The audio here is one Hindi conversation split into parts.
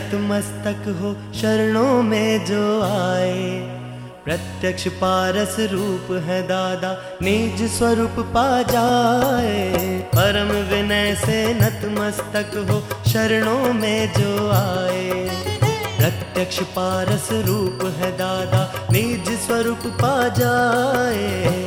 नतमस्तक हो शरणों में जो आए। प्रत्यक्ष पारस रूप है दादा, निज स्वरूप पा जाए। परम विनय से नतमस्तक हो शरणों में जो आए। प्रत्यक्ष पारस रूप है दादा, निज स्वरूप पा जाए।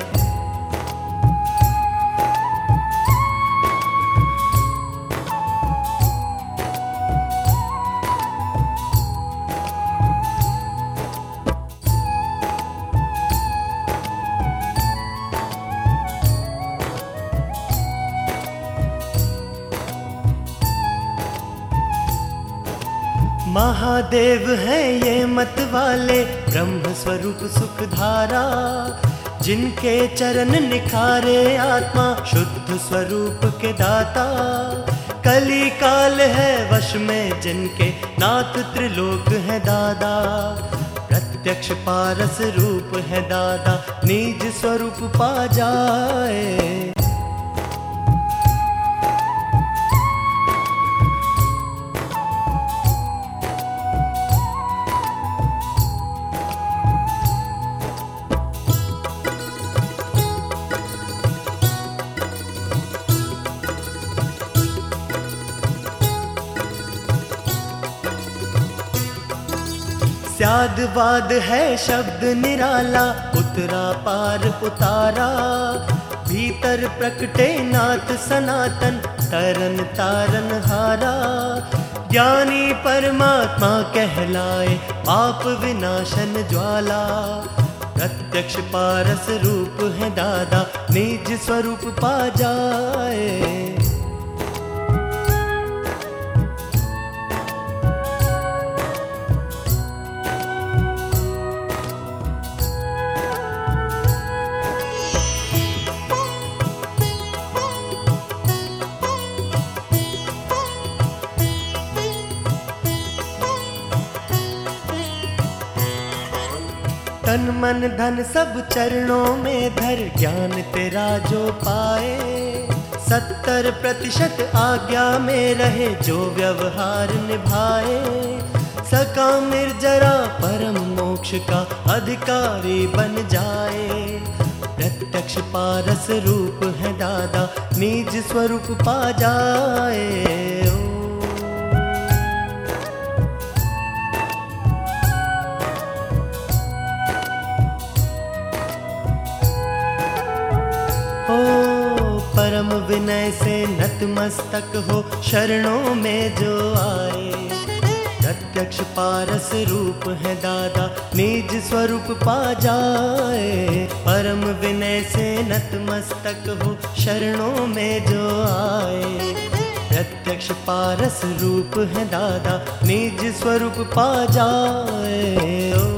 महादेव हैं ये मत वाले, ब्रह्म स्वरूप सुखधारा। जिनके चरण निखारे आत्मा, शुद्ध स्वरूप के दाता। कली काल है वश में जिनके, नाथ त्रिलोक है दादा। प्रत्यक्ष पारस रूप है दादा, निज स्वरूप पा जाए। स्यादवाद है शब्द निराला, उतरा पार उतारा। भीतर प्रकटे नाथ सनातन, तरन तारन हारा। ज्ञानी परमात्मा कहलाए, पाप विनाशन ज्वाला। प्रत्यक्ष पारस रूप है दादा, निज स्वरूप पा जाए। तन मन धन सब चरणों में धर, ज्ञान तेरा जो पाए। 70% आज्ञा में रहे, जो व्यवहार निभाए। सकाम निर्जरा परम मोक्ष का अधिकारी बन जाए। प्रत्यक्ष पारस रूप है दादा, निज स्वरूप पा जाए। परम विनय से नतमस्तक हो शरणों में जो आए। प्रत्यक्ष पारस रूप है दादा, निज स्वरूप पा जाए। परम विनय से नतमस्तक हो शरणों में जो आए। प्रत्यक्ष पारस रूप है दादा, निज स्वरूप पा जाए।